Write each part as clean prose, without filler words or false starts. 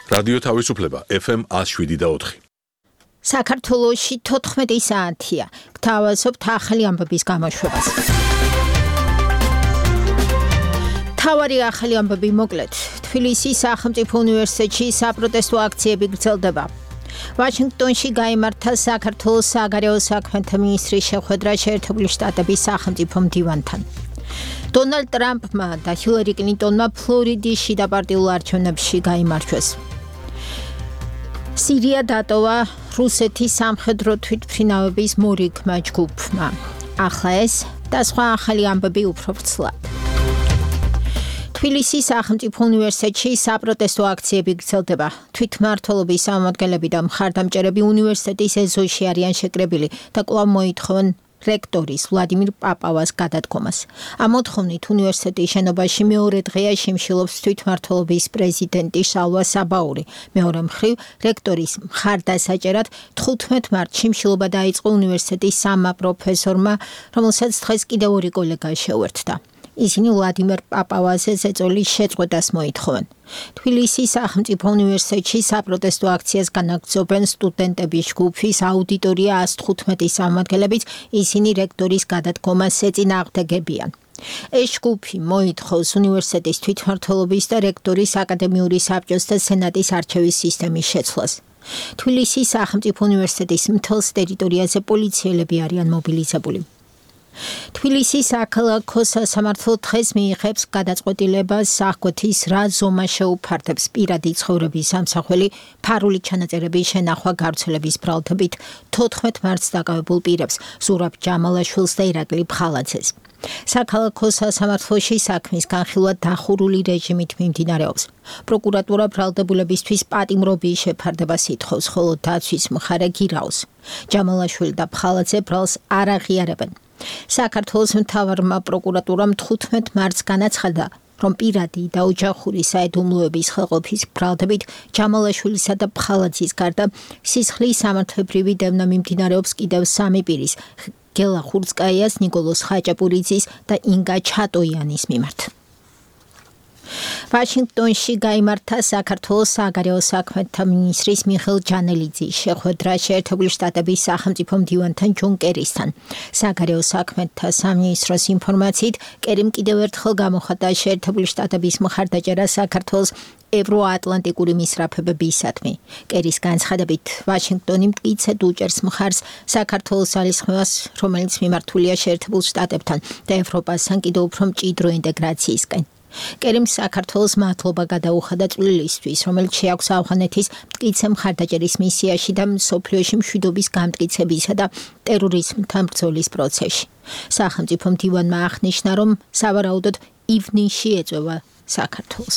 რადიო თავისუფლება FM 107.4. საქართველოში 14 საათია. გთავაზობთ ახალი ამბების გამოშვებას. თავარი ახალი ამბები მოკლედ. თბილისის სახელმწიფო უნივერსიტეტში საპროტესტო აქციები გრძელდება. ვაშინგტონში გაიმართა საქართველოს საგარეო საქმეთა მინისტრის შეხვედრა შეერთებული შტატების სახელმწიფო მდივანთან. დონალდ ტრამპმა და ჰილარი კლინტონმა ფლორიდის შიდა პარტიულ არჩევნებში გაიმარჯვეს. სირია დატოვა რუსეთის სამხედრო თვითმფრინავების მორიგმა ჯგუფმა. ახლა ეს და სხვა ახალი ამბები უფრო ვრცლად. თბილისის სახელმწიფო უნივერსიტეტში საპროტესტო აქციები გრძელდება. თვითმმართველობის წარმომადგენლები და მხარდამჭერები უნივერსიტეტის ეზოში არიან შეკრებილი და კვლავ მოითხოვენ რექტორის ვლადიმირ პაპავას გადადგომას. ამ მოთხოვნით უნივერსიტეტის შენობაში მეორე დღეა შიმშილობს თვითმმართველობის პრეზიდენტი შალვა საბაური. მეორე მხრივ რექტორის მხარდასაჭერად 15 მარტს შიმშილობა დაიწყო უნივერსიტეტის სამმა პროფესორმა, რომელსაც დღეს კიდევ ორი კოლეგა შეუერთდა. ისინი ვლადიმერ პაპავაზე ზეწოლის შეწყვეტას მოითხოვენ. თბილისის სახელმწიფო უნივერსიტეტში საპროტესტო აქციას განაგრძობენ სტუდენტების ჯგუფის აუდიტორია 115-ის წარმომადგენლებიც, ისინი რექტორის გადადგომას ეწინააღმდეგებიან. ეს ჯგუფი მოითხოვს უნივერსიტეტის თვითმმართველობის და რექტორის აკადემიური საბჭოს და სენატის არჩევის სისტემის შეცვლას. თბილისის სახელმწიფო უნივერსიტეტის მთელს ტერიტორიაზე პოლიციელები არიან მობილიზებული. თბილისის საქალაქო სასამართლო დღეს მიიღებს გადაწყვეტილებას აღკვეთის რა ზომა შეუფარდებს პირადი ცხოვრების სამსახველი ფარული ჩანაწერების შენახვა გავრცელების ბრალდებით 14 მარტს დაკავებულ პირებს ზურაბ ჯამალაშვილს და ირაკლი ბხალაძეს. საქალაქო სასამართლოში საქმის განხილვა დახურული რეჟიმით მიმდინარეობს. პროკურატურა ბრალდებულებისთვის პატიმრობის შეფარდებას ითხოვს, ხოლო დაცვის მხარე გირაოს. ჯამალაშვილი და ბხალაძე ბრალს არ აღიარებენ. საქართველოს მთავარმა პროკურატურამ 15 მარტს განაცხადა, რომ პირადი და ოჯახური საიდუმლოების ხელყოფის ბრალდებით ჯამალაშვილისა და ბხალაძის გარდა სისხლის სამართლებრივი დევნა მიმდინარეობს კიდევ 3 პირის, გელა ხურცკაიას, ნიკოლოზ ხაჭაპურიძის და ინგა ჩატოიანის მიმართ. ვაშინგტონში გაიმართა საქართველოს საგარეო საქმეთა მინისტრის მიხეილ ჯანელიძის შეხვედრა შეერთებული შტატების სახელმწიფო მდივანთან ჯონ კერისთან. საგარეო საქმეთა სამინისტროს ინფორმაციით, კერიმ კიდევ ერთხელ გამოხატა შეერთებული შტატების მხარდაჭერა საქართველოს ევროატლანტიკური მისწრაფებებისადმი. კერის განცხადებით, ვაშინგტონი მტკიცედ უჭერს მხარს საქართველოს ძალისხმევას, რომელიც მიმართულია შეერთებულ შტატებთან და ევროპასთან კიდევ უფრო მჭიდრო ინტეგრაციისკენ. კერიმ საქართველოს მადლობა გადაუხადა წვლილისთვის, რომელიც შეაქვს ავღანეთის მტკიცე მხარდაჭერის მისიაში და მსოფლიოში მშვიდობის გამტკიცებისა და ტერორიზმთან ბრძოლის პროცესში. სახელმწიფო მდივანმა აღნიშნა, რომ სავარაუდოდ ივნისში ეწევა საქართველოს.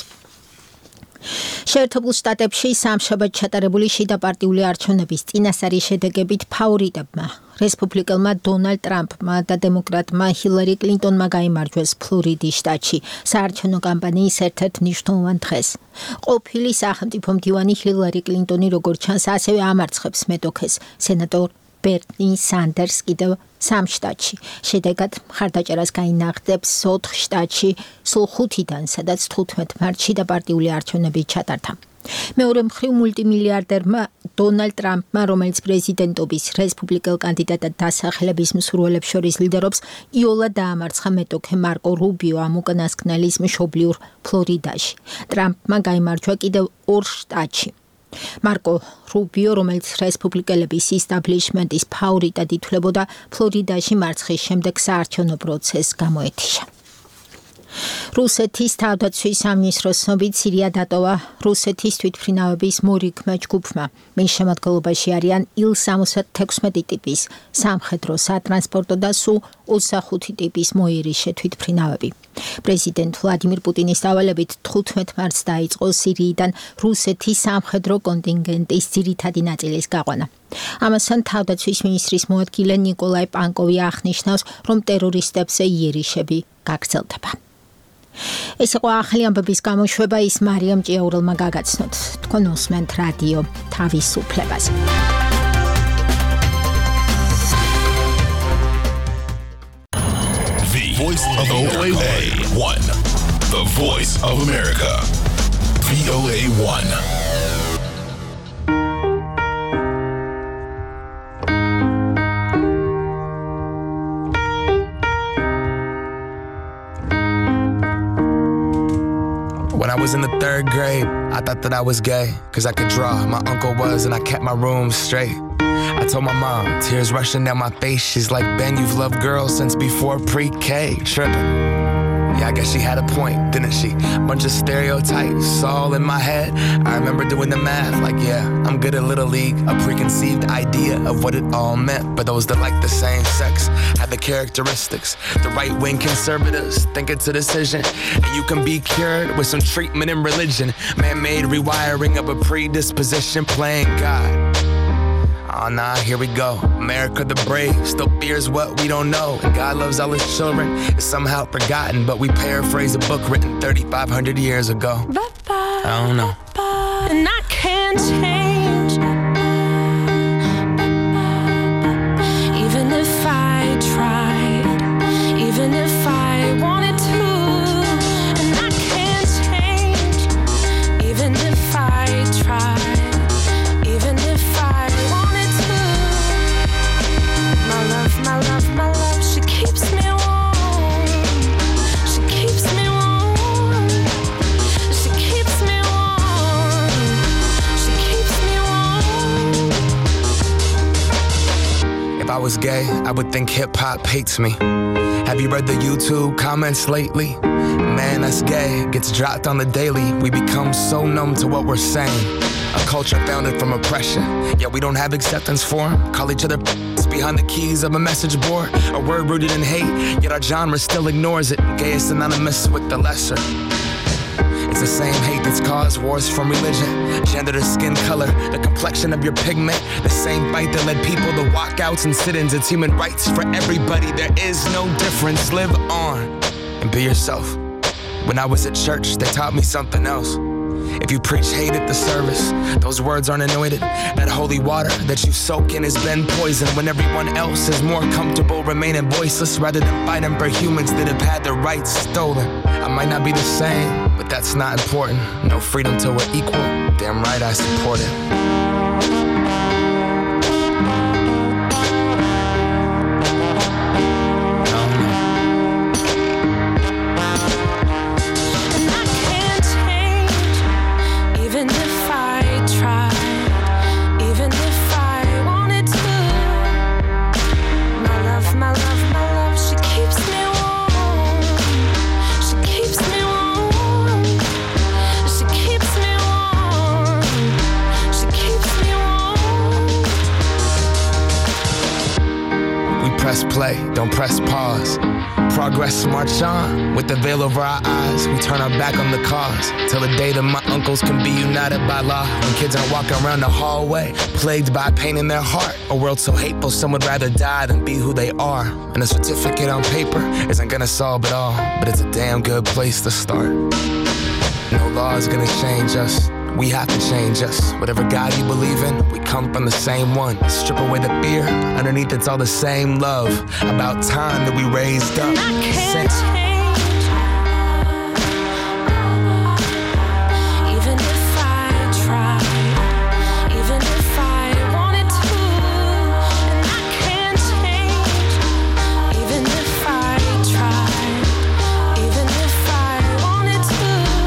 შეერთებულ შტატებში სამშაბათ ჩატარებული შიდა პარტიული არჩევნების წინასწარი შედეგებით ფავორიტებმა რესპუბლიკელმა დონალდ ტრამპმა და დემოკრატმა ჰილარი კლინტონმა გაიმარჯვეს ფლორიდის შტატში საარჩევნო კამპანიის ერთ-ერთ მნიშვნელოვან დღეს. ყოფილი სახელმწიფო მდივანი ჰილარი კლინტონი როგორც ჩანს ასევე ამარცხებს მეტოქეს სენატორ ბერნი სანდერს კიდევ 3 შტატში. შედეგად მხარდაჭერას გაინაღდებს 4 შტატში სულ 5-დან, სადაც 15 მარტში და პარტიული არჩევნები ჩატარდა. მეორე მხრივ მულტიმილიარდერმა დონალდ ტრამპმა, რომელიც პრეზიდენტობის რესპუბლიკელ კანდიდატად დასახელების მსურველებს შორის ლიდერობს, იოლად დაამარცხა მეტოქე მარკო რუბიო ამ უკანასკნელის მშობლიურ ფლორიდაში. ტრამპმა გაიმარჯვა კიდევ 2 შტატში. მარკო რუბიო, რომელიც რესპუბლიკელების ისტაბლიშმენტის ფავორიტად ითვლებოდა, ფლორიდაში მარცხის შემდეგ საარჩევნო პროცესს გამოეთიშა. რუსეთის თავდაცვის სამინისტროს ცნობით, სირია დატოვა რუსეთის თვითმფრინავების მორიგმა ჯგუფმა. მის შემადგენლობაში არიან Il-76 ტიპის სამხედრო, სატრანსპორტო და Su-25 ტიპის მოიერიშე თვითმფრინავები. პრეზიდენტ ვლადიმირ პუტინის დავალებით 15 მარტს დაიწყო სირიიდან რუსეთის სამხედრო კონტინგენტის ძირითადი ნაწილის გაყვანა. ამასთან თავდაცვის მინისტრის მოადგილე ნიკოლაი პანკოვი აღნიშნავს, რომ ტერორისტებზე იერიშები გაგრძელდება. ეს იყო ახალი ამბების გამოშვება, ის მარიამ ჭიაურელმა გაგაცნოთ. თქვენ უსმენთ რადიო თავისუფლებას. The Voice of VOA1. The Voice of America. VOA1. I was in the 3rd grade, I thought that I was gay, cause I could draw, my uncle was, and I kept my room straight. I told my mom, tears rushing down my face, she's like, Ben, you've loved girls since before pre-K, tripping. Yeah, I guess she had a point, didn't she? Bunch of stereotypes all in my head. I remember doing the math, like, yeah, I'm good at Little League. A preconceived idea of what it all meant. But those that like the same sex have the characteristics. The right-wing conservatives think it's a decision. And you can be cured with some treatment in religion. Man-made rewiring of a predisposition, playing God. Oh nah, here we go. America the brave still fears what we don't know. And God loves all his children. It's somehow forgotten, but we paraphrase a book written 3,500 years ago. I don't know. And I can't change, even if I tried, even if I wanted to. And I can't change, even if I tried, even if I wanted to. My love, she keeps me warm. She keeps me warm. She keeps me warm. She keeps me warm. If I was gay, I would think hip-hop hates me. Have you read the YouTube comments lately? Man, that's gay, gets dropped on the daily. We become so numb to what we're saying. A culture founded from oppression, yet we don't have acceptance for them. Call each other behind the keys of a message board. A word rooted in hate, yet our genre still ignores it. Gay is synonymous with the lesser. It's the same hate that's caused wars from religion, gender to skin color, the complexion of your pigment. The same fight that led people to walkouts and sit-ins. It's human rights for everybody. There is no difference. Live on and be yourself. When I was at church, they taught me something else. If you preach hate at the service, those words aren't anointed. That holy water that you soak in has been poisoned. When everyone else is more comfortable remaining voiceless rather than fighting for humans that have had their rights stolen. I might not be the same, but that's not important. No freedom till we're equal. Damn right I support it. Press play, don't press pause. Progress march on, with the veil over our eyes. We turn our back on the cause, till the day that my uncles can be united by law. When kids aren't walking around the hallway, plagued by pain in their heart. A world so hateful, some would rather die than be who they are. And a certificate on paper isn't gonna solve it all, but it's a damn good place to start. No law is gonna change us. We have to change us. Whatever God you believe in, we come from the same one. Strip away the fear, underneath it's all the same love. About time that we raised up. And I can't change, even if I tried, even if I wanted to. And I can't change, even if I tried, even if I wanted to.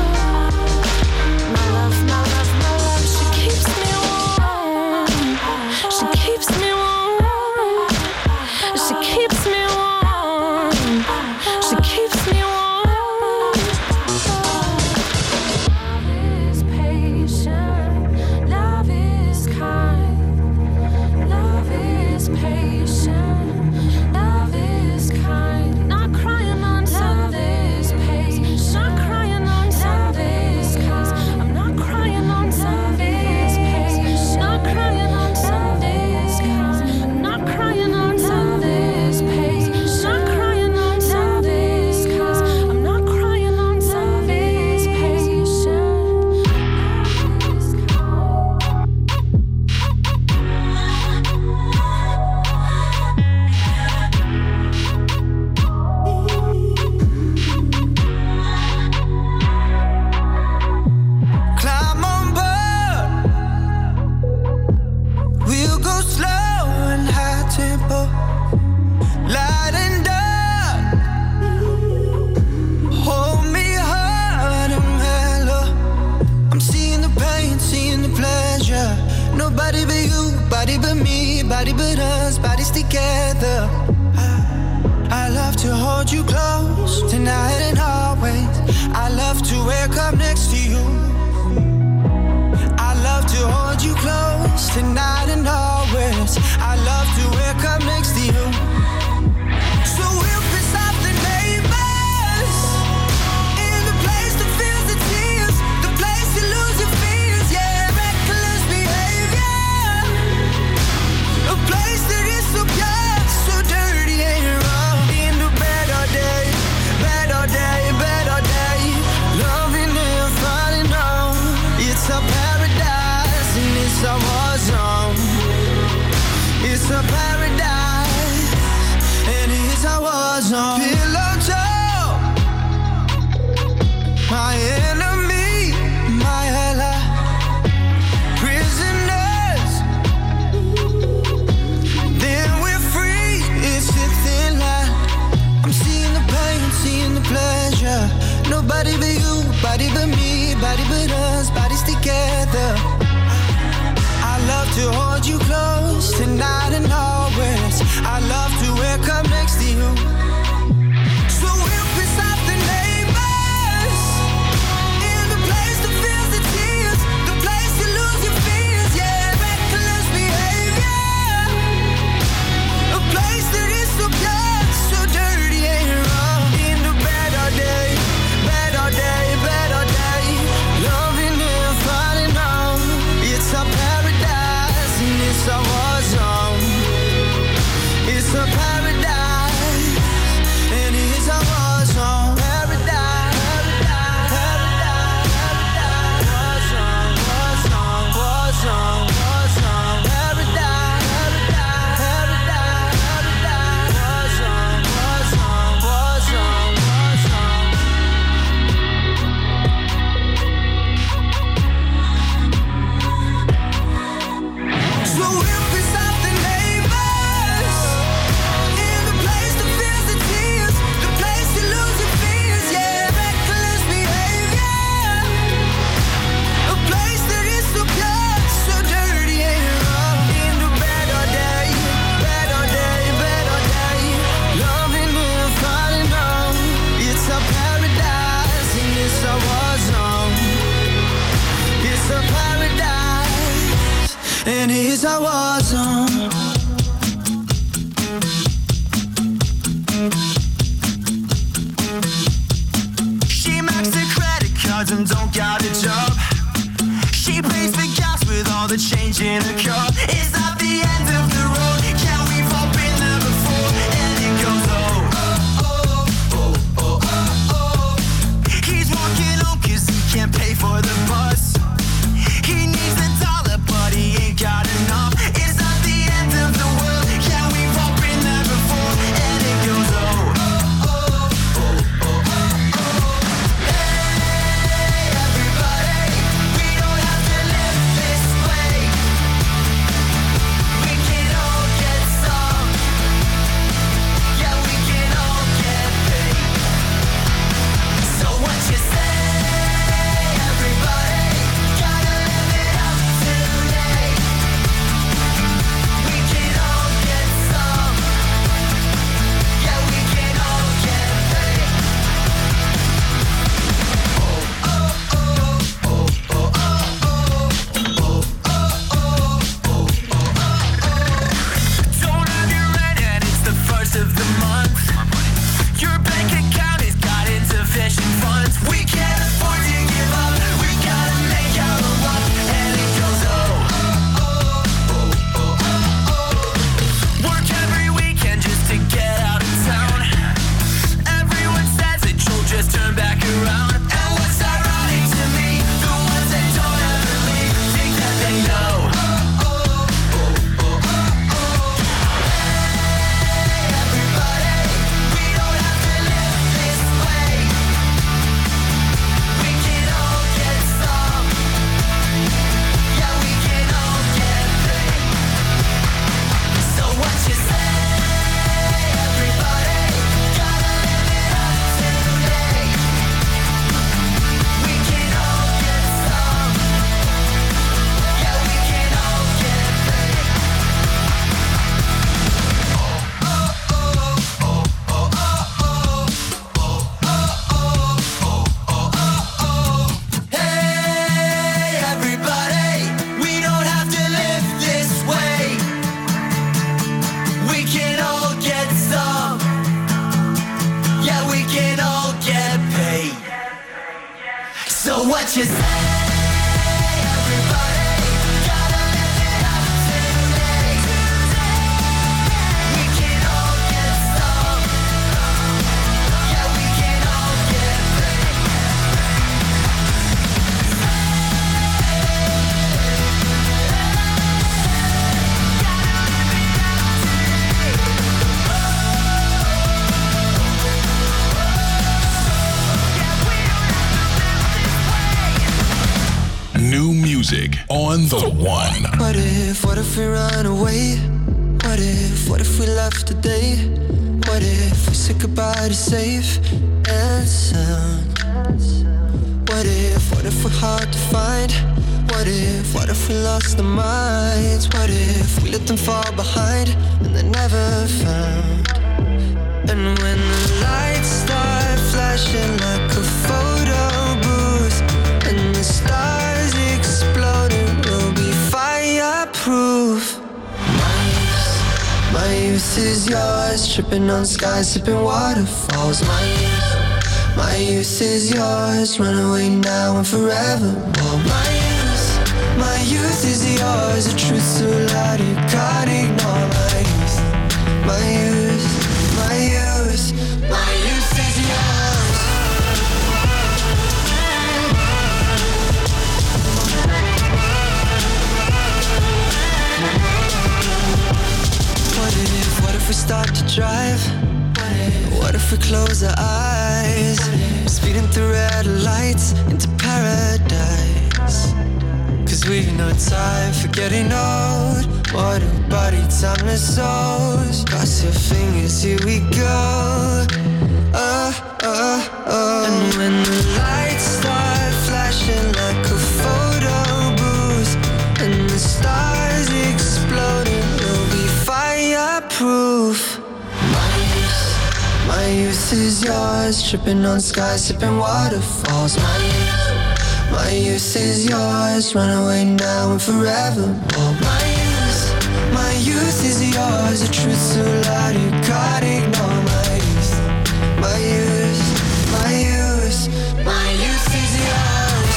My love, she keeps me warm. She keeps me warm. She keeps me warm. She keeps you close tonight and always. I love to wake up next to you. I love to hold you close tonight and always. I love to wake up next to you. So we'll piss off the neighbors in the place that feels the tears, the place you lose your fears, yeah, reckless behavior, a place that is so pure, so dirty and wrong. In the bed all day, bed all day, bed all day, loving and falling on. It's a paradise and it's a war zone. It's a paradise and it's a war zone. Pillow talk, my enemy, my ally, prisoners. Then we're free. It's a thin line. I'm seeing the pain, seeing the pleasure. Nobody but you, body but me, body but us, bodies together. I love to hold you close tonight and always. I love to wake up next to you. So we'll piss off the neighbors in the place that feels the tears, the place you lose your fears, yeah, reckless behavior, a place that is so pure, so dirty and wrong. In the bed all day, bed all day, bed all day, loving and falling on. It's a paradise and it's a war zone. It's a paradise and it's a war zone. Paradise, paradise, paradise, war zone, war zone, war zone, war zone. Paradise, paradise, paradise, war zone, war zone, war zone, war zone. So we'll piss off the neighbors in the place that feels the tears, the place you lose your fears, yeah, reckless behavior, a place that is so pure, so dirty and wrong. In the bed all day, bed all day, bed all day, loving and falling on. It's a paradise and it's a war zone. It's a paradise and it's a war zone. She maxed the credit cards and don't got a job. She pays for gas with all the change in her car. Is that the end of the road? Yeah, we've all been there before. And it goes oh, oh, oh, oh, oh, oh, oh. He's walking home 'cause he can't pay for the bus. He needs a dollar but he ain't got enough. Is that the end of the world? Yeah, we've all been there before. And it goes oh, oh, oh, oh, oh, oh, oh. Hey, everybody, we don't have to live this way. So what you say? New music on the one. What if we run away? What if we left today? What if we said goodbye to safe and sound? What if we're hard to find? What if we lost our minds? What if we let them fall behind and they're never found? And when the lights start flashing like a photo booth and the stars exploding, we'll be fireproof. My youth is yours, tripping on skies, sipping waterfalls. My youth is yours, run away now and forevermore. My youth is yours, the truth so loud you can't ignore. My youth, my youth, my youth is yours. What if we start to drive? What if we close our eyes? Speeding through red lights into paradise. Cause we've no time for getting old. Mortal body, timeless souls. Cross your fingers, here we go. And when the lights start flashing like a photo booth and the stars exploding, we'll be fireproof. My youth is yours, tripping on skies, sipping waterfalls. My youth is yours, run away now and forevermore. My youth is yours, the truth so loud you can't ignore. My youth, my youth, my youth is yours.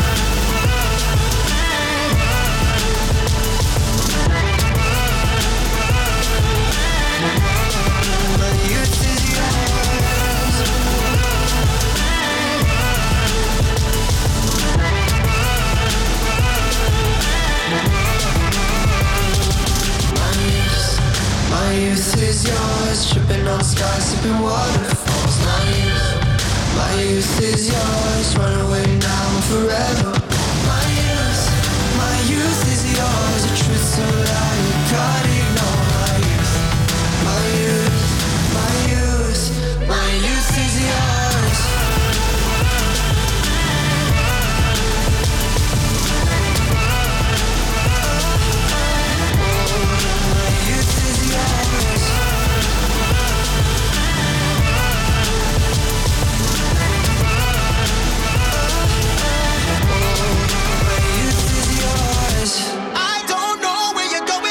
My youth is yours. My youth is yours, tripping on skies, sipping waterfalls. My youth is yours, run away now and forever. My youth is yours, the truth so loud you can't ignore. My youth, my youth, my youth is yours. My youth is yours. My youth is yours. I don't know where you're going.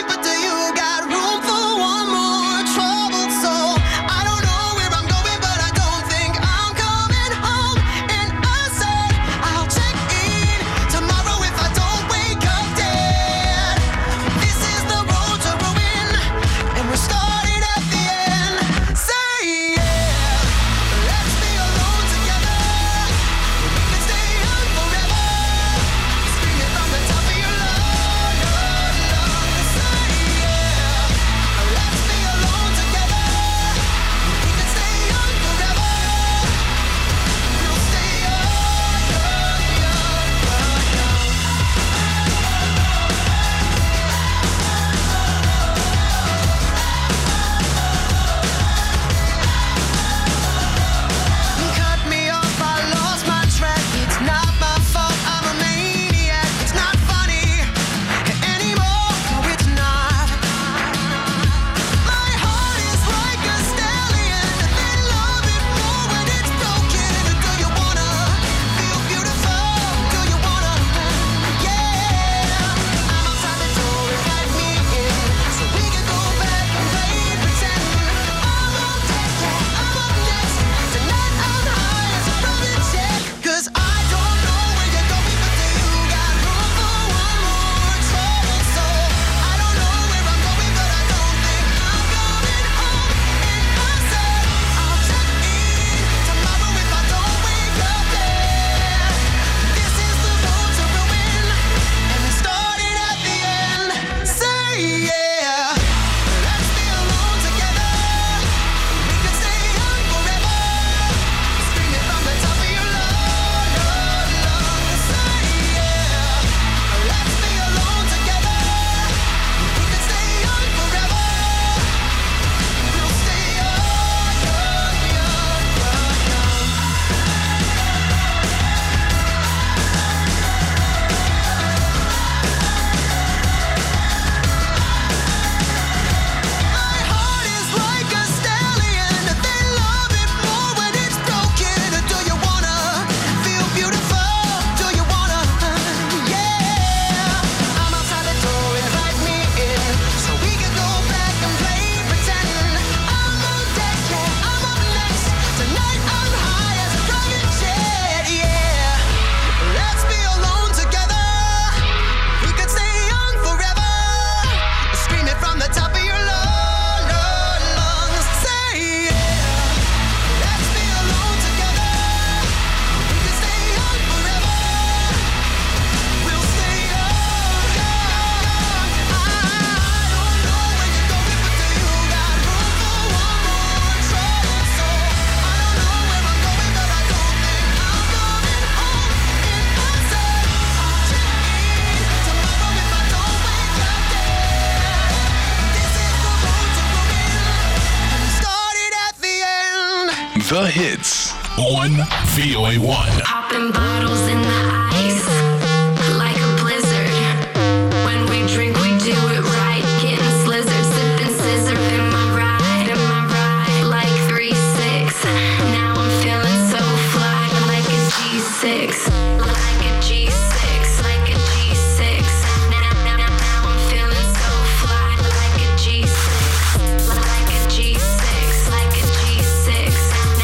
The hits on VOA1. Popping bottles in the ice like a blizzard. When we drink, we do it right. Getting slizzard, sipping scissor. Am I right? Like 3-6. Now I'm feeling so fly, like a G6. Like a G6. Like a G6. Now I'm feeling so fly, like a G6. Like a G6. Like a G6.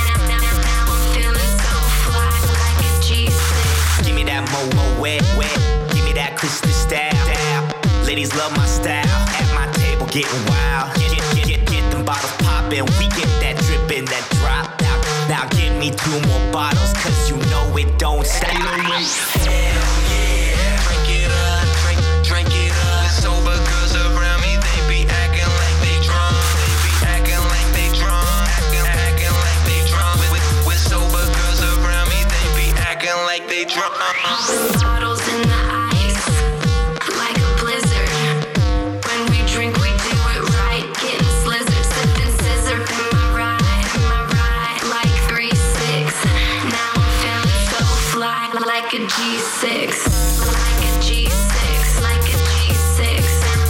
Now I'm feeling so fly, like a G6. Give me that mo wet. Give me that crystal style. Ladies love my style. At my table getting wild. Get them bottles poppin'. We get that drippin', that drop. Now give me 2 more bottles, cause you know it don't stop. Hell yeah. Drink it up, drink it up. Sober girls around me, they be acting like they drunk. They be acting like they drunk. Acting like they drunk. With sober girls around me, they be acting like they drunk. Bottles in the ice like a blizzard. When we drink, we do it right. Getting slizzard, sipping scissor. Am I right? Like 3-6. Now I'm feeling so fly, like a G6. Like a G6. Like a G6.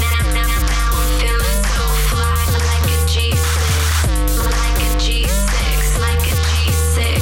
Now I'm feeling so fly, like a G6. Like a G6. Like a G6.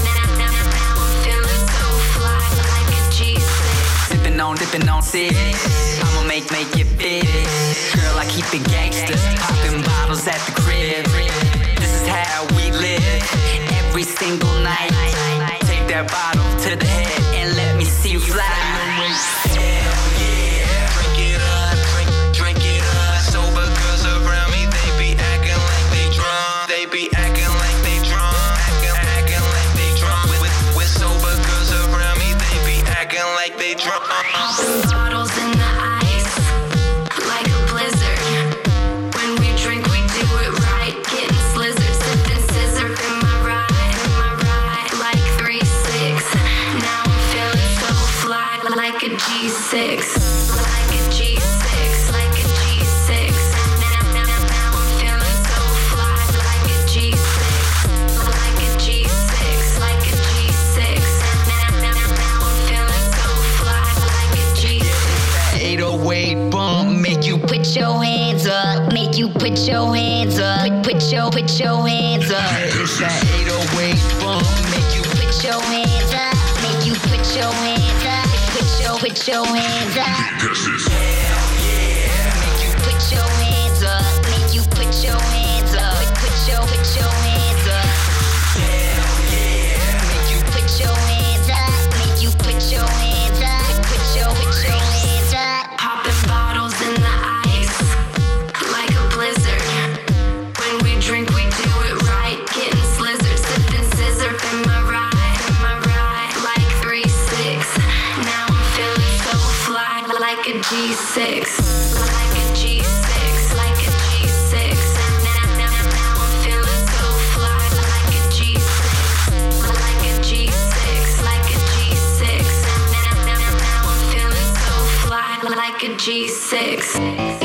Now I'm feeling so fly, like a G6. Dipping on six. I'ma make it big. Girl, I keep it gangsta. Popping bottles at the crib. This is how we live. Every single night. Take that bottle to the head and let me see you fly. Hell yeah. Drink it up, drink it up. Sober girls around me, they be acting like they drunk. They be acting like they drunk. Acting like they drunk. With sober girls around me, they be acting like they drunk. Popping bottles in the ice like a blizzard. When we drink, we do it right. Getting slizzard, sipping scissor. Am I right? Like 3-6. Now I'm feeling so fly, like a G6. Like a G6. Like a G6. Now I'm feeling so fly, like a G6. Like a G6. Like a G6. Now I'm feeling so fly, like a G6. 808 bump, make you Put your hands up, make you put your hands up, put your hands up. It's that 808 bump, make you Put your hands up, make you put your hands up, put your hands up. hell yeah. Make you put your hands up, make you put your hands up, put your hands up. Hell yeah. Make you put your hands up, make you put your hands up, put your hands up. Popping bottles in the ice like a blizzard. When we drink, we do it right. Getting slizzard, sipping scissor. Am I right? Like 3-6. Now I'm feeling so fly, like a G6. Like a G6. Like a G6. Now I'm feeling so fly, like a G6. Like a G6. Like a G6. Now I'm feeling so fly, like a G6.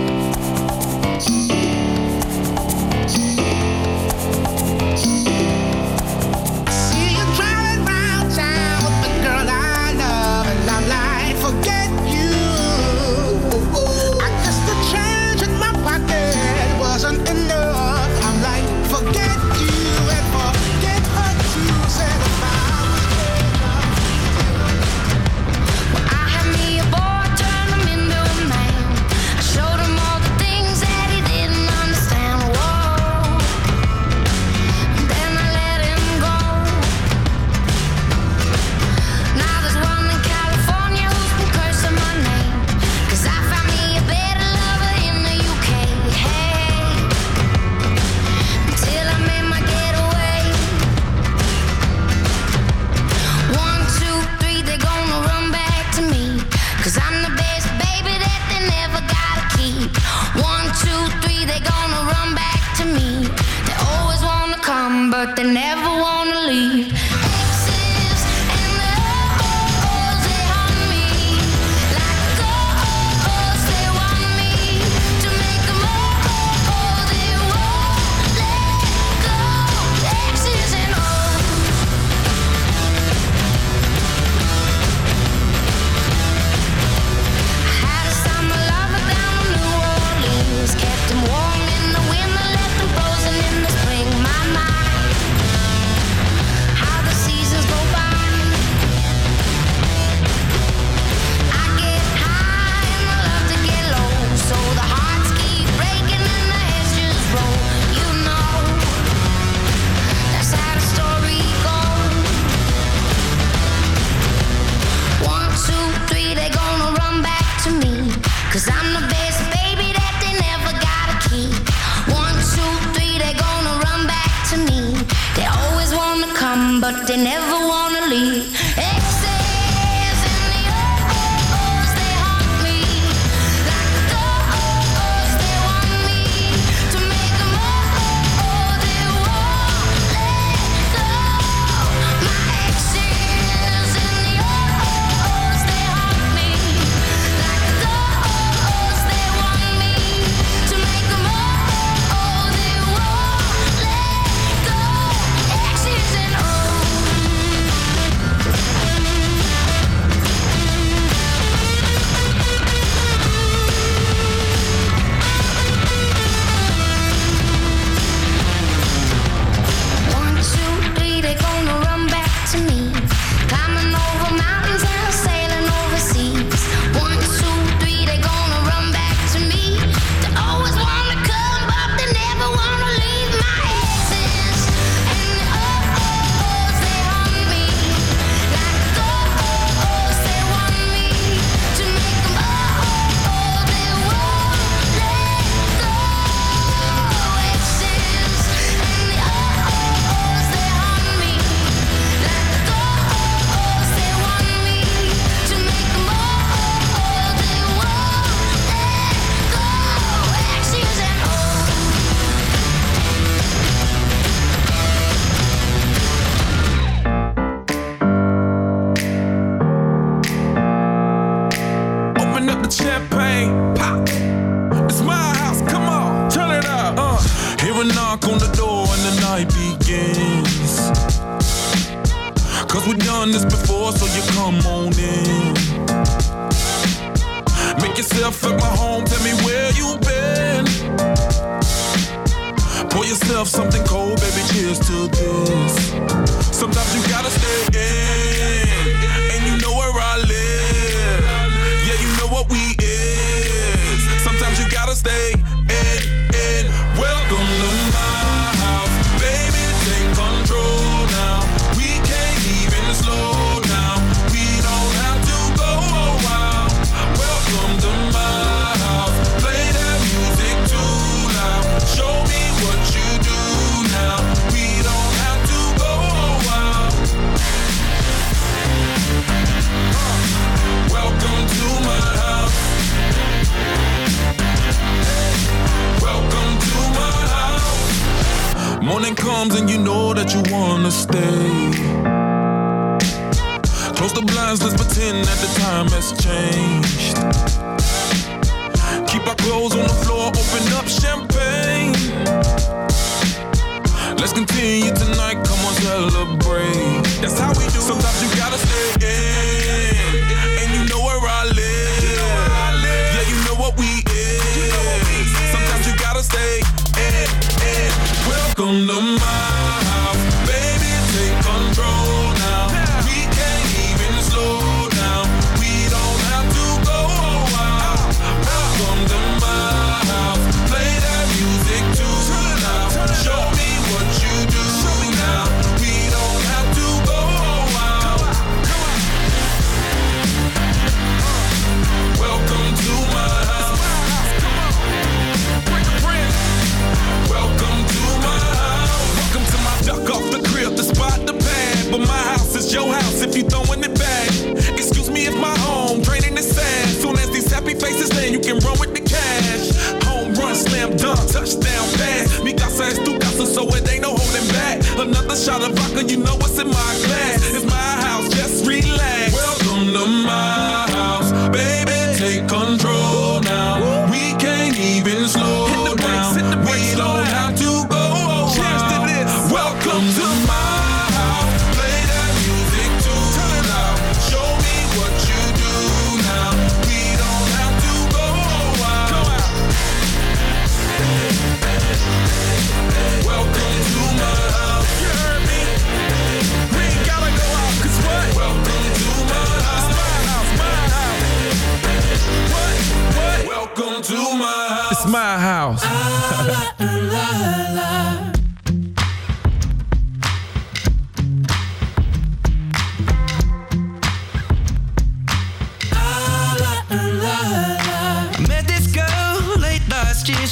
See you driving round town with the girl I love, and I'm like, forget you. I guess the change in my pocket wasn't enough. I'm like, forget you and forget her too. Said if I was I had me a boy, turned him into a man. I showed him all the things that he didn't understand. Whoa. Then I let him go. Now there's one in California who's been cursing my name. 'Cause I found me a better lover in the UK. Hey. Until I made my getaway. 1, 2, 3, they're gonna run back to me. 'Cause I'm the best baby that they never gotta keep. 1, 2, 3, they're gonna run back to me. They always wanna come, but they never wanna leave. Exes and the O's, they haunt me. Like ghosts, they want me to make them all. They won't let go. Exes and but they never wanna leave. Exes and the oh-ohs, they haunt me. Like the oh-ohs, they want me to make them oh-oh, they won't let go. My exes and the oh-ohs, they haunt me. Like the oh-ohs, they want me to make them oh-oh, they won't let go. Exes and oh. One, two, three, they gonna run back to me. Climbing over mountains and sailing overseas. One, two, three, they gonna run back to me. They always wanna come, but they never wanna leave. My exes and the oh-ohs, they haunt me. Like the oh-ohs, they want me to make them oh-oh, they won't let go. Exes and the oh-ohs, they haunt me. Like the oh-ohs, they want me to make them oh-oh, they won't let go. Exes and oh. Open up the champagne, pop. It's my house, come on, turn it up. Hear a knock on the door and the night begins. Cause we've done this before, so you come on in. Make yourself at my home, tell me where you've been. Pour yourself something cold, baby, cheers to this. Sometimes you gotta stay in, and you know where I live. Yeah, you know what we is. Sometimes you gotta stay in. Welcome to my house, baby, take control now. We can't even slow down. We don't have to go a while. Welcome to my house, play that music too loud. Show me what you do now. We don't have to go a while. Welcome to my house. Welcome to my house. Morning comes and you know that you wanna stay. Close the blinds, let's pretend that the time has changed. Keep our clothes on the floor, open up champagne. Let's continue tonight, come on, celebrate. That's how we do. Sometimes you gotta stay in, and you know where I live. Yeah, you know what we is. Sometimes you gotta stay in. Welcome to my house, baby, take control now. We can't even slow down. We don't have to go a while. Welcome to my house, play that music too loud. Show me what you do now. We don't have to go a while. Welcome to my house. Welcome to my house. Welcome to my duck off the crib, the spot, the pad. But my house is your house if you throwing it back. Excuse me if my home draining the sand. Soon as these happy faces land, you can run with the cash. Home run, slam dunk, touchdown pass. Mi casa es tu casa, so it ain't no holding back. Another shot of vodka, you know what's in my glass. It's my house, just relax. Welcome to my house, baby, take control now. We can't even slow down. We don't have to go a while. Welcome to my house, play that music too loud. Show me what you do now. We don't have to go a while. Welcome to my house. You heard me? We ain't gotta go out, 'cause what? Welcome to my house. It's my house,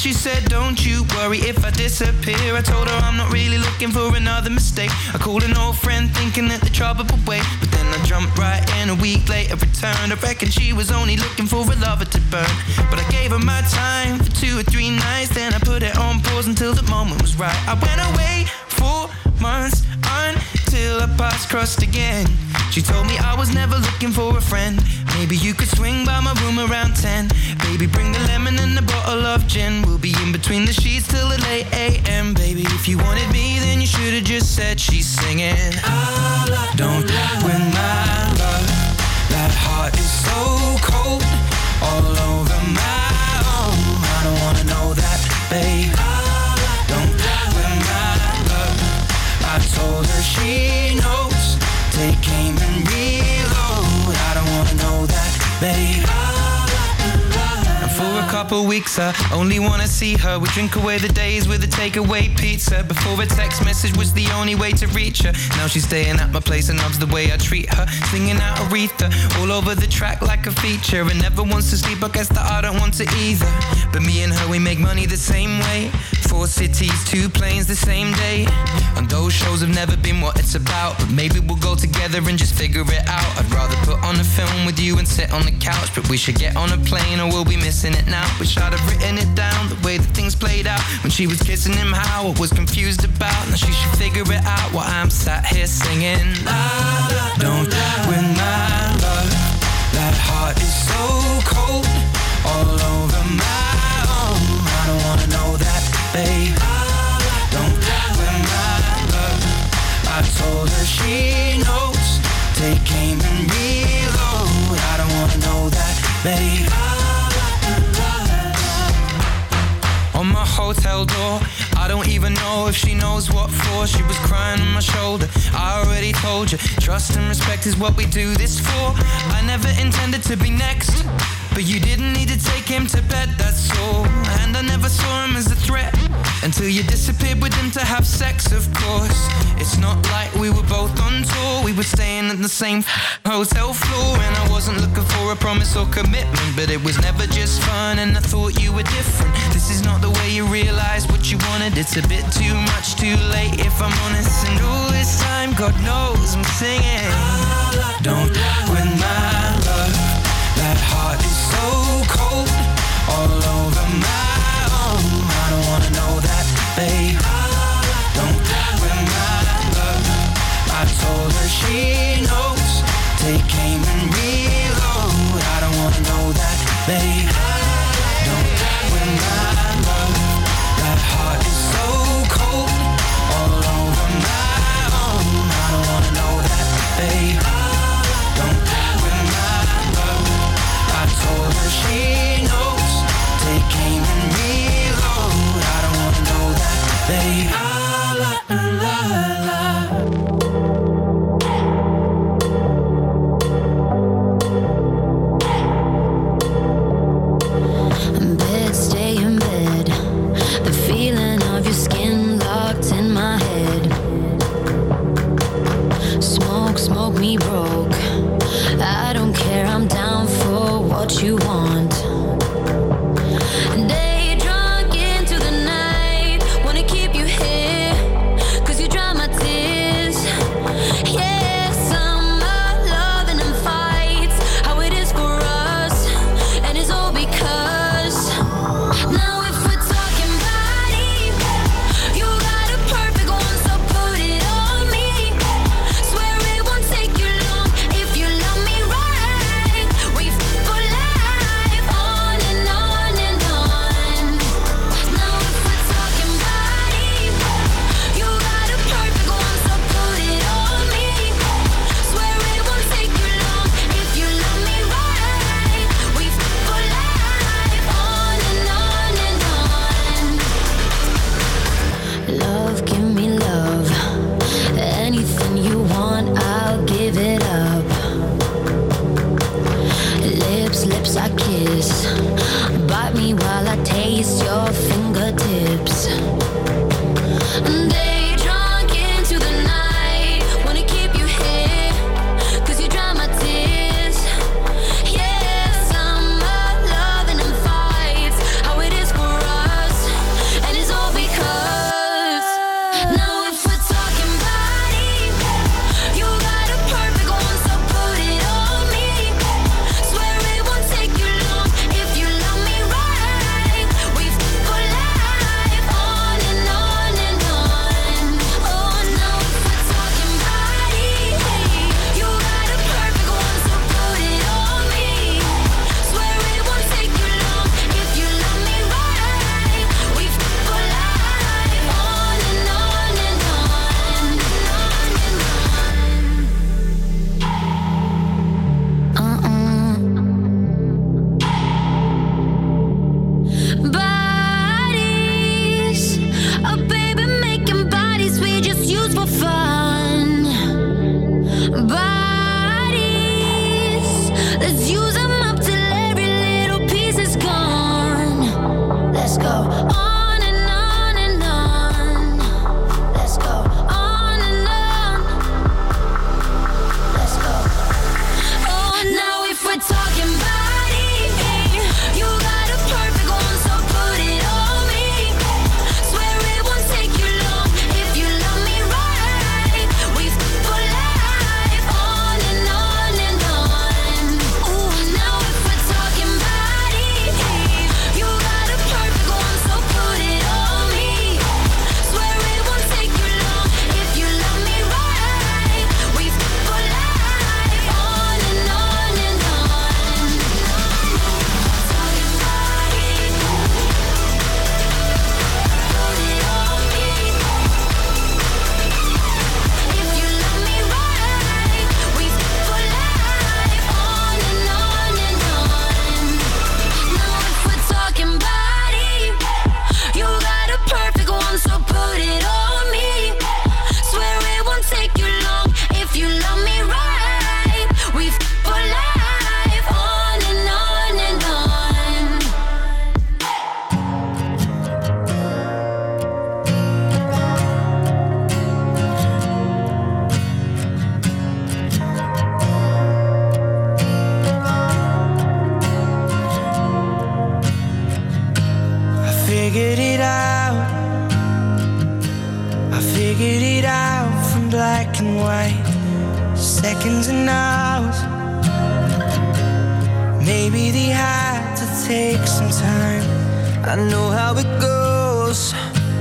she said, don't you worry if I disappear. I told her I'm not really looking for another mistake. I called an old friend thinking that the trouble would wait, but then I jumped right in. A week later returned. I reckon she was only looking for a lover to burn, but I gave her my time for 2 or 3 nights. Then I put it on pause until the moment was right. I went away 4 months until our paths crossed again. She told me I was never looking for a friend. Maybe you could swing by my room around 10. Baby, bring the lemon and a bottle of gin. We'll be in between the sheets till the late AM. Baby, if you wanted me, then you should have just said she's singing. Don't win my love. That heart is so cold, all over my own. I don't wanna know that, babe. Don't win my love. I told her she knows. Take aim and reload. I don't wanna know that, babe. And for a couple weeks I only wanna see her. We drink away the days with a takeaway pizza. Before a text message was the only way to reach her. Now she's staying at my place and loves the way I treat her. Singing out Aretha all over the track like a feature. And never wants to sleep, I guess that I don't want to either. But me and her, we make money the same way. 4 cities, 2 planes the same day. And those shows have never been what it's about, but maybe we'll go together and just figure it out. I'd rather put on a film with you and sit on the couch, but we should get on a plane or we'll be missing it now. Wish I'd have written it down, the way that things played out. When she was kissing him, how I was confused about. Now she should figure it out while I'm sat here singing. Don't win my love. That heart is so cold, all over my own. I don't wanna know that, babe. Don't win my love. I told her she knows. Take aim and reload. I don't wanna know that, babe. On my hotel door, I don't even know if she knows what for. She was crying on my shoulder. I already told you, trust and respect is what we do this for. I never intended to be next, but you didn't need to take him to bed, that's all. And I never saw him as a threat until you disappeared with him to have sex, of course. It's not like we were both on tour. We were staying at the same hotel floor. And I wasn't looking for a promise or commitment, but it was never just fun and I thought you were different. This is not the way you realize what you wanted. It's a bit too much too late if I'm honest. And all this time, God knows I'm singing. Don't win my love. That heart is so cold, all over my own. I don't wanna know that, babe. Don't win my love. I told her she knows. Take aim and reload. I don't wanna know that, babe. Don't win my love. That heart is so cold, all over my own. I don't wanna know that, babe. Don't win my love. I told her she knows. Take aim and reload. I don't wanna know that, babe. If you love me right, we for life, on and on and on. I figured it out. I figured it out from black and white, seconds and hours. Maybe they had to take some time. I know how it goes.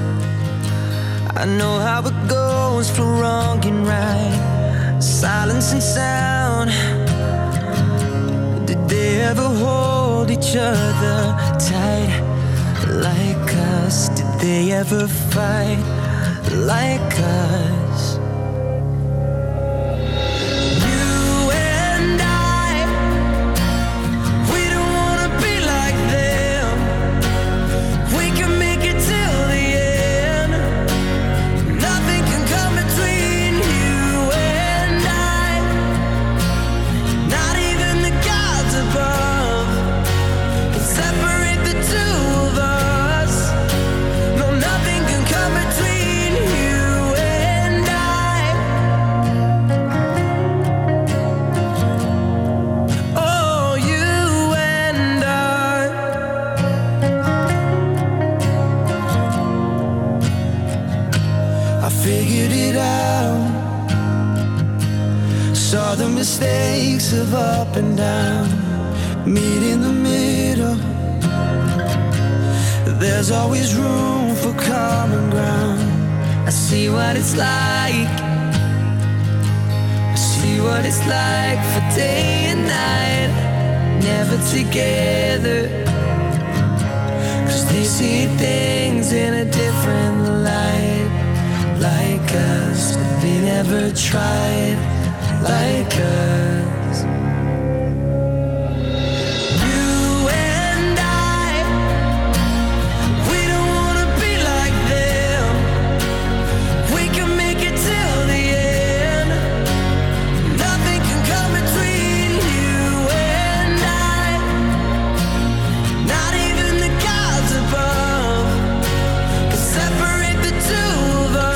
I know how it goes for wrong and right. Silence and sound. Did they ever hold each other tight like us? Did they ever fight like us? You and I, we don't wanna be like them. We can make it till the end. Nothing can come between you and I. Not even the gods above can separate the two of us. No, nothing can come between you and I. Oh, you and I. I figured it out. Saw the mistakes of up and down. Meet in the middle. There's always room for common ground. I see what it's like. I see what it's like for day and night. Never together. 'Cause they see things in a different light. Like us, but they never tried like us. You and I, we don't wanna be like them. We can make it till the end. Nothing can come between you and I. Not even the gods above can separate the two of us.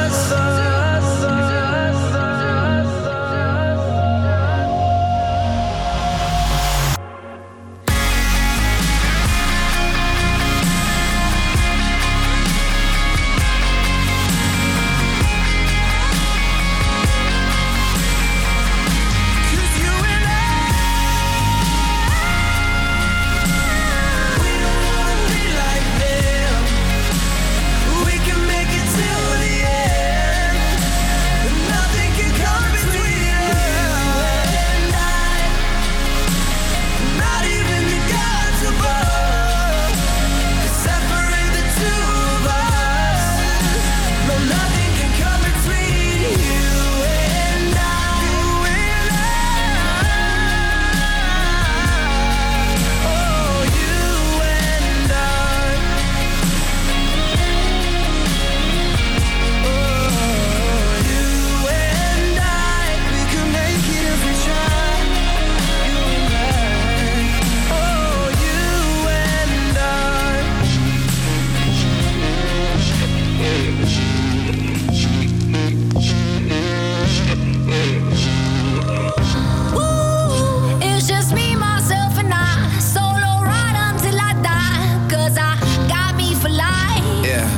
It's just me, myself, and I. Solo ride until I die. 'Cause I got me for life. Yeah.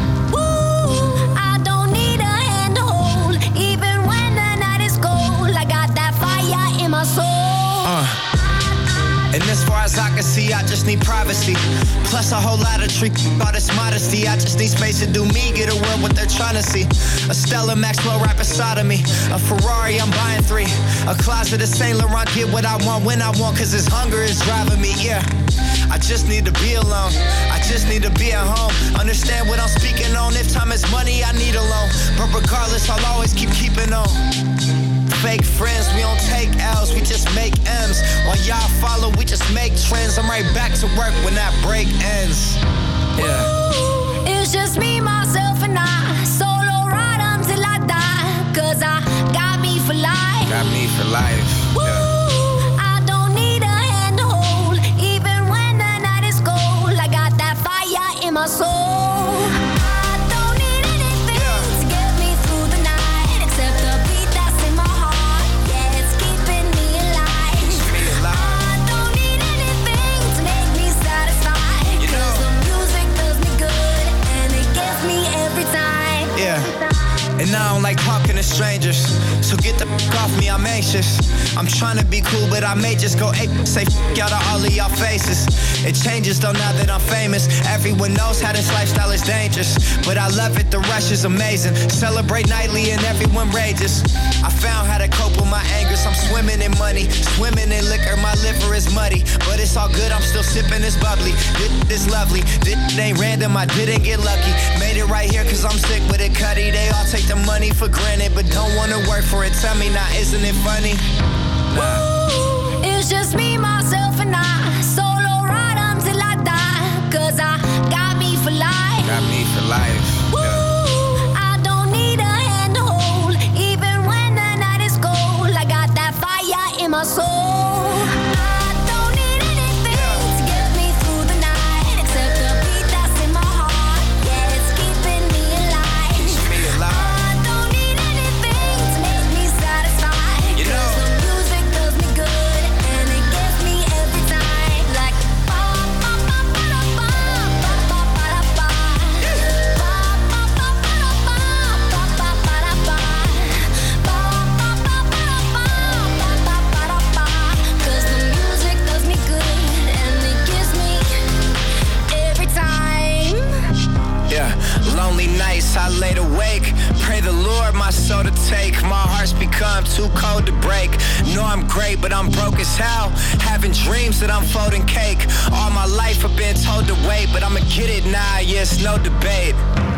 I don't need a hand to hold. Even when the night is cold, I got that fire in my soul. And as far as I can see, I just need privacy. Plus a whole lot of treat, all this modesty. I just need space to do me, get a world what they're trying to see. A Stella Maxwell right beside of me. A Ferrari, I'm buying 3. A closet of Saint Laurent, get what I want when I want, 'cause this hunger is driving me, yeah. I just need to be alone. I just need to be at home. Understand what I'm speaking on. If time is money, I need a loan. But regardless, I'll always keep keeping on. Fake friends, we don't take L's, we just make M's. While y'all follow, we just make trends. I'm right back to work when that break ends. Yeah. It's just me, myself, and I. Solo ride until I die. 'Cause I got me for me for life. I don't need a hand to hold, even when the night is cold. I got that fire in my soul. I don't need anything to get me through the night, except the beat that's in my heart. Yeah, it's keeping me alive. I don't need anything to make me satisfied, 'cause the music does me good and it gets me every time. Yeah. And I don't like talking to strangers, so get the f*** off me, I'm anxious. I'm trying to be cool, but I may just go ape, say f*** out of all of y'all faces. It changes though now that I'm famous. Everyone knows how this lifestyle is dangerous, but I love it, the rush is amazing. Celebrate nightly and everyone rages. I found how to cope with my angers. I'm swimming in money, swimming in liquor, my liver is muddy, but it's all good, I'm still sipping this bubbly. This lovely, this ain't random, I didn't get lucky. Made it right here 'cause I'm sick with it, Cuddy. They all take the money for granted, but don't wanna work for it. Tell me now, isn't it funny? Nah. It's just me, myself, and I. Solo ride until I die, 'cause I got me for life. Got me for life. I don't need a hand to hold, even when the night is cold. I got that fire in my soul. I don't need anything to get me through the night, except the beat that's in my heart. Yeah, it's keeping me alive. I don't need anything to make me satisfied, 'cause the music does me good and it gets me every time. Like ba ba ba ba da ba ba ba ba da ba ba ba ba ba da ba ba ba ba da ba ba ba ba ba da ba ba ba ba da ba. 'Cause the music does me good and it gives me every time. Yeah, lonely nights I laid awake, pray the Lord my soul to take. My heart's become too cold to break. Know I'm great, but I'm broke as hell. Having dreams that I'm folding cake. All my life I've been told to wait, but I'ma get it now, yeah, it's no debate.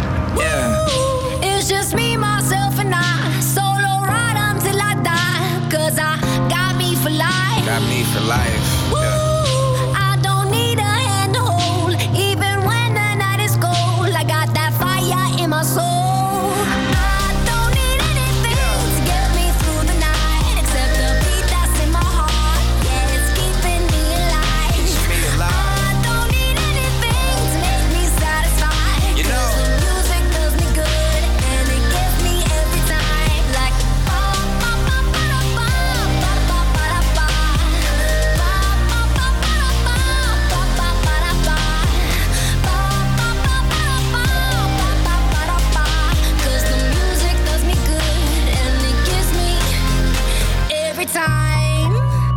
Yeah. It's just me, myself, and I. Solo ride until I die, 'cause I got me for life. Got me for life. Yeah. I don't need a hand to hold, even when the night is cold. I got that fire in my soul. I don't need anything to get me through the night, except the beat that's in my heart. Yeah, it's keeping me alive. I don't need anything to make me satisfied, 'cause the music does me good and it gets me every time. Like ba ba ba ba da ba ba ba ba da ba ba ba ba ba da ba ba ba ba da ba ba ba ba ba da ba ba ba da ba. 'Cause the music does me good and it gives me every time.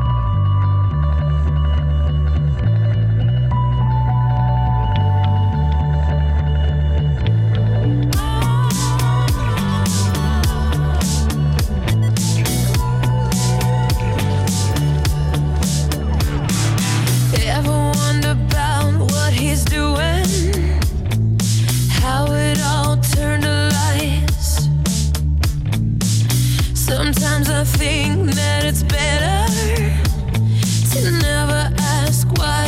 Ever wonder about what he's doing? How it all turned to lies. Sometimes I think that it's better to never ask why.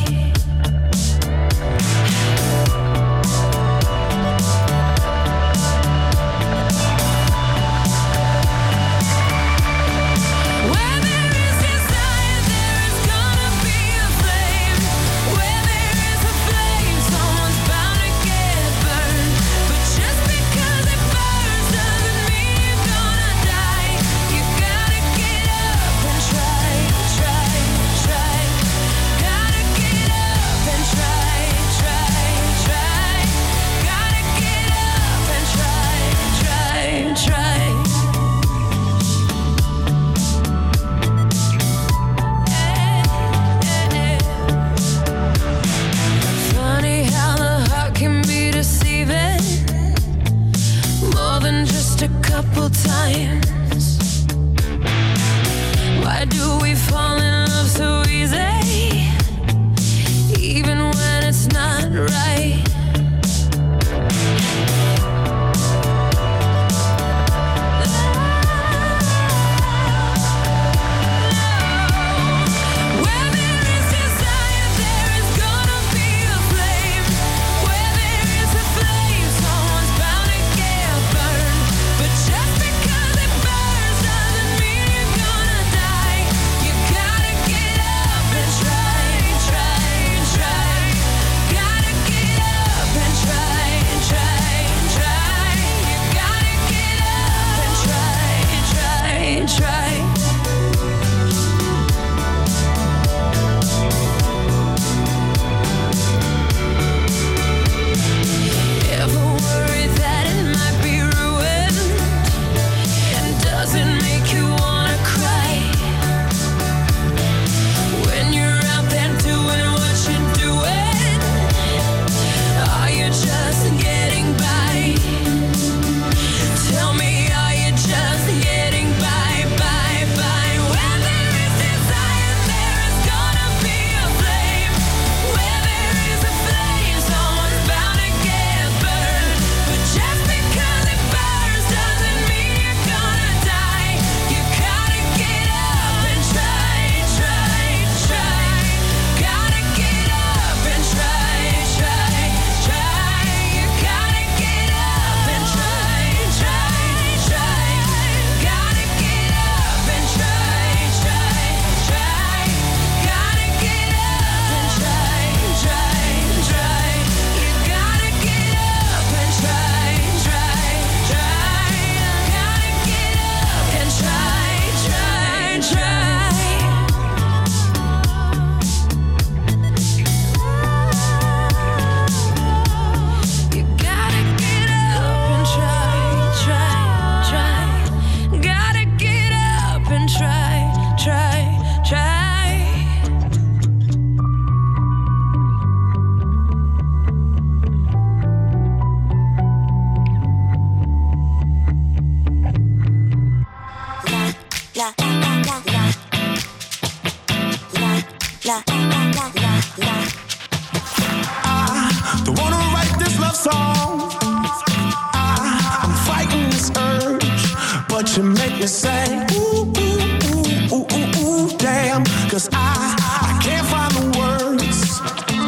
Where there is desire, there is gonna be a flame. Where there is a flame, someone's bound to get burned. But just because it burns doesn't mean you're gonna die. You gotta get up and try, try, try. I don't wanna write this love song. I'm fighting this urge, but you make me say, ooh, ooh, ooh, ooh, ooh, ooh, damn. Cause I can't find the words.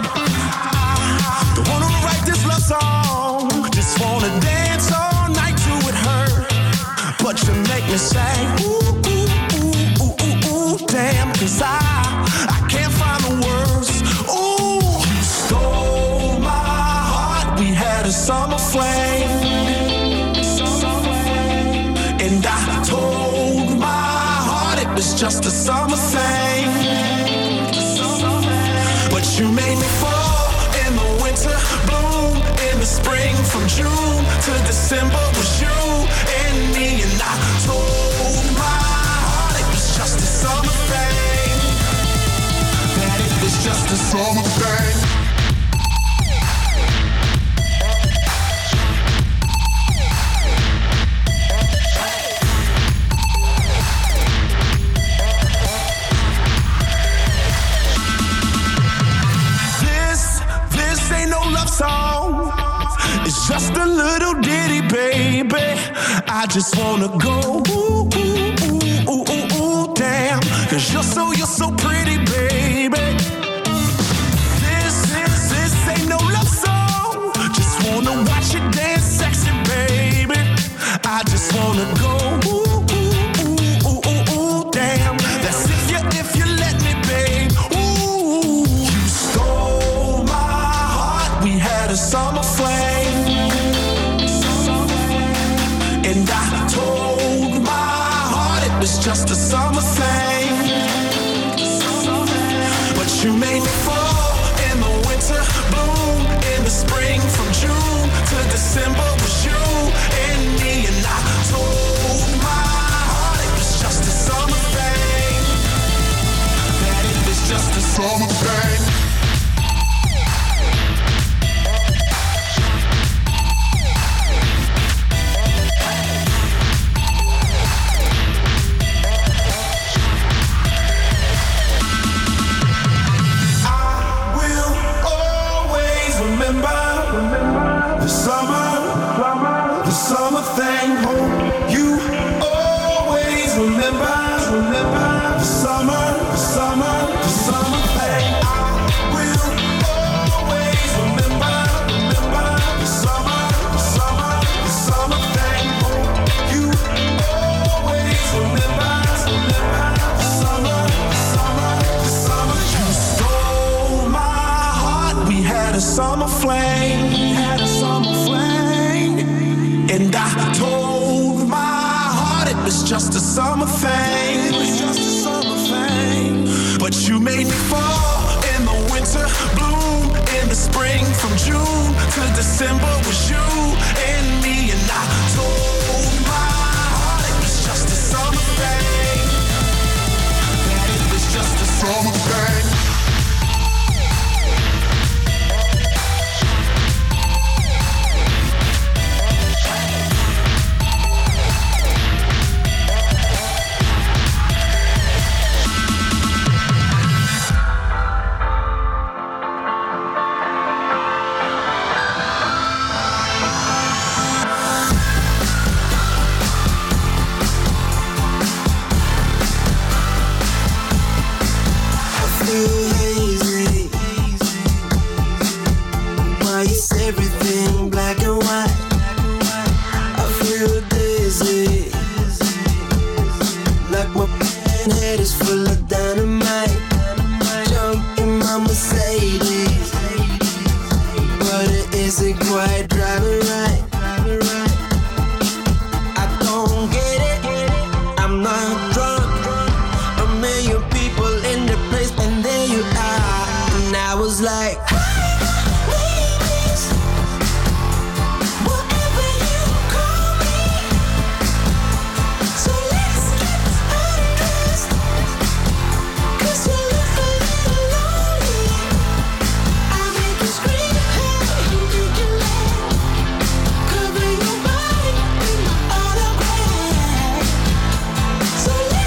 I don't wanna write this love song. Just wanna dance all night to it hurt. But you make me say, ooh, ooh, ooh, ooh, ooh, ooh, damn. Cause I can't find the words. Ooh, you stole my heart. We had a summer flame. And I told my heart it was just a summer thing. But you made me fall in the winter, bloom in the spring. From June to December was you and me. And I told my heart it was just a summer thing. That it was just a summer thing. This ain't no love song. It's just a little ditty, baby. I just wanna go ooh, ooh, ooh, ooh, ooh, ooh, damn. Cause you're so pretty, baby. This ain't no love song. Just wanna watch you dance sexy, baby. I just wanna go ooh, ooh, ooh, ooh, ooh, ooh, damn. That's if you let me, babe. Ooh, you stole my heart. We had a summer flame. And I told my heart it was just a summer thing. But you made me fall in the winter, bloom in the spring. From June to December was you and me. And I told my heart it was just a summer thing. That it was just a summer thing. Remember the summer thing. Hope you always remember the summer thing. I will always remember the summer thing. Hope you always remember the summer. You stole my heart. We had a summer flame. And I told my heart it was just a summer thing. But you made me fall in the winter, bloom in the spring. From June to December was you and me. And I told my heart it was just a summer thing. That it was just a summer thing. Everything black and white. I feel dizzy, like my head is full of dynamite. Jump in my Mercedes, but it isn't quite driving right. I don't get it, I'm not drunk. A million people in the place, and there you are. And I was like, so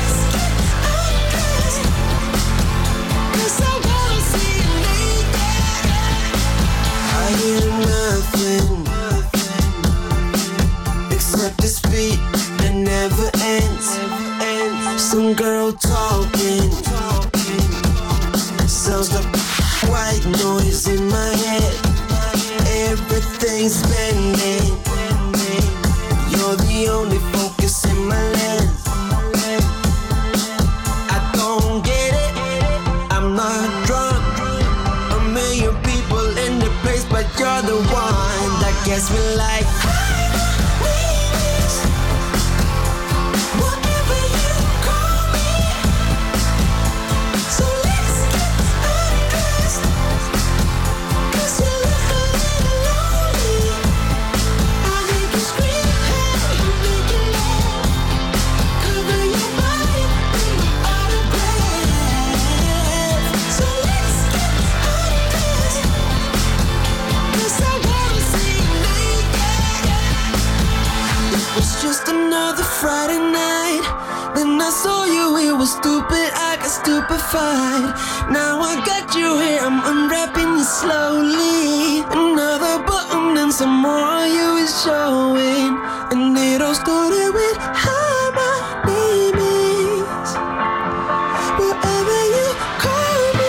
Some girl talking. Sounds like white noise in my head. Everything's bending. You're the only focus in my lens. I don't get it. I'm not drunk. A million people in the place, but you're the one that gets me like. Friday night, then I saw you, it was stupid, I got stupefied. Now I got you here, I'm unwrapping you slowly. Another button and some more of you is showing. And it all started with how my name is. Whatever you call me.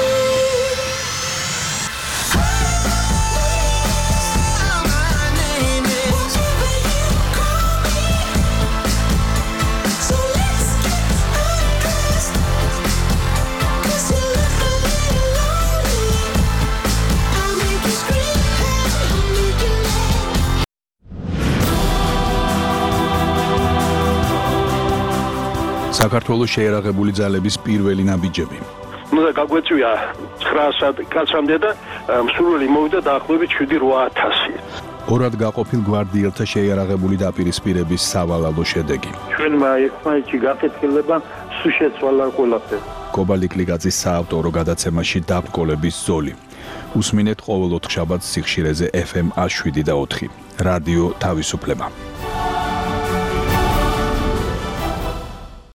საქართველოს შეერაღებული ძალების პირველი ნაბიჯები. უნდა გაგვეწვია 900 კაცამდე და მსურველი მოვიდა დაახლოებით 7-8000. ორად გაყოფილ გვარდიელთა შეიარაღებული დაპირისპირების სავალალო შედეგი. ჩვენმა ერთმანეთში გაკეთილება სულ შეცვალა ყველაფერი. კობალტ კლიკაძის საავტორო გადაცემაში დაბრკოლების ზოლი. უსმინეთ ყოველ 4 შაბათს სიხშირეზე FM 107 და 4. რადიო თავისუფლება.